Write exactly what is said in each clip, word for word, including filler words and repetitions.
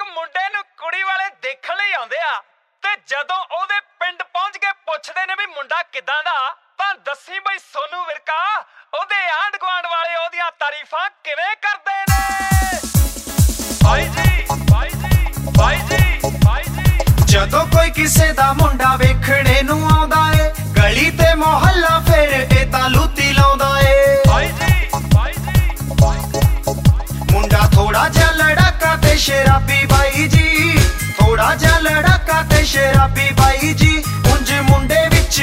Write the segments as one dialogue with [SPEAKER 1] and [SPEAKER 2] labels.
[SPEAKER 1] ਮੁੰਡੇ ਨੂੰ ਕੁੜੀ ਵਾਲੇ ਦੇਖਣ ਲਈ ਆਉਂਦੇ ਆ ਤੇ ਜਦੋਂ ਉਹਦੇ ਪਿੰਡ ਪਹੁੰਚ ਕੇ ਪੁੱਛਦੇ ਨੇ ਵੀ ਮੁੰਡਾ ਕਿੱਦਾਂ ਦਾ ਤਾਂ ਦੱਸੀ ਬਈ ਸੋਨੂ ਵਿਰਕਾ ਉਹਦੇ ਆਂਢ ਗੁਆਂਢ ਵਾਲੇ ਉਹਦੀਆਂ ਤਾਰੀਫਾਂ ਕਿਵੇਂ ਕਰਦੇ ਨੇ। ਬਾਈ ਜੀ ਬਾਈ ਜੀ ਬਾਈ ਜੀ ਬਾਈ ਜੀ
[SPEAKER 2] ਜਦੋਂ ਕੋਈ ਕਿਸੇ ਦਾ ਮੁੰਡਾ ਵੇਖਣੇ ਨੂੰ ਆਉਂਦਾ ਏ ਗਲੀ ਤੇ ਮੁਹੱਲਾ ਫੇਰ ਇਹ ਤਾਂ ਲੂਤੀ ਲਾਉਂਦਾ ਏ।
[SPEAKER 1] ਬਾਈ ਜੀ ਬਾਈ ਜੀ
[SPEAKER 2] ਮੁੰਡਾ ਥੋੜਾ ਜਿਹਾ ਲੜਾਕਾ ਤੇ ਸ਼ਰਾਬੀ ਬਾਈ ਜੀ, ਥੋੜਾ ਜਿਹਾ ਲੜਾਕਾ ਤੇ ਸ਼ਰਾਬੀ ਬਾਈ ਜੀ। ਉਂਝ ਮੁੰਡੇ ਵਿੱਚ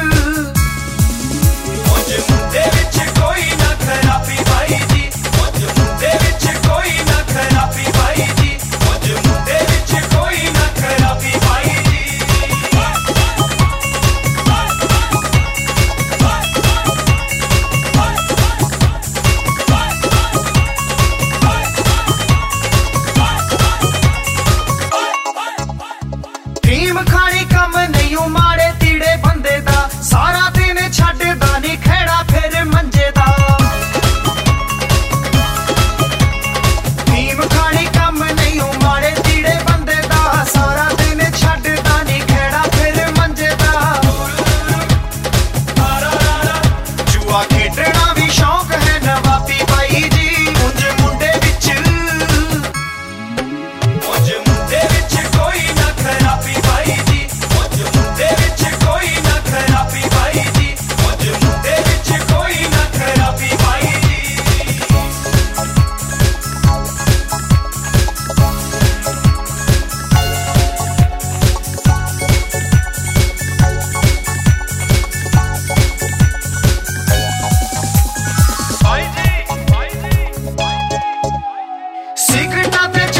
[SPEAKER 2] ਉਂਝ ਮੁੰਡੇ ਵਿੱਚ ਕੋਈ ਨਾ ਖਰਾਬੀ ਬਾਈ ਜੀ, ਉਂਝ ਮੁੰਡੇ ਵਿੱਚ ਕੋਈ ਨਾ ਖਰਾਬੀ ਬਾਈ ਜੀ, ਉਂਝ ਮੁੰਡੇ ਵਿੱਚ ਕੋਈ ਨਾ ਖਰਾਬੀ ਬਾਈ ਜੀ। ਫੀਮ ਖਾਣੀ ਕੰਮ ਨਹੀਂ ਓ ਮਾੜੇ ਤੀੜੇ ਬੰਦੇ ਦਾ, ਸਾਰਾ ਦਿਨ ਛੱਡਦਾ ਨਹੀਂ ਖੇੜਾ ਫਿਰ ਮੰਜੇ ਦਾ। ਫੀਮ ਖਾਣੀ ਕੰਮ ਨਹੀਂ ਓ ਮਾੜੇ ਤੀੜੇ ਬੰਦੇ ਦਾ, ਸਾਰਾ ਦਿਨ ਛੱਡਦਾ ਨਹੀਂ ਖੇੜਾ ਫਿਰ ਮੰਜੇ ਦਾ। ਜੂਆ ਖੇਡਣਾ ਵੀ ਸ਼ੌਕ ਹੈ ਨਵਾਬੀ ਬਾਈ ਜੀ, ਉਂਝ ਮੁੰਡੇ ਵਿੱਚ ਉਂਝ ਮੁੰਡੇ ਵਿੱਚ ਕੋਈ ਨਾ ਖਰਾਬੀ ਬਾਈ ਜੀ, ਉਂਝ ਮੁੰਡੇ ਵਿੱਚ ਕੋਈ ਨਾ ਖਰਾਬੀ ਬਾਈ ਜੀ, ਉਂਝ ਮੁੰਡੇ ਵਿੱਚ ਕੋਈ ਨਾ ਖਰਾਬੀ ਬਾਈ ਜੀ।
[SPEAKER 1] ਬਾਈ ਜੀ ਬਾਈ ਜੀ
[SPEAKER 2] ਸਿਗਰਟਾਂ ਤੇ